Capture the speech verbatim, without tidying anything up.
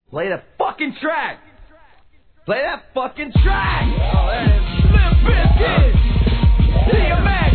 Play that fucking track! Play that fucking track! Oh, there it is. Limp Bizkit! D M X!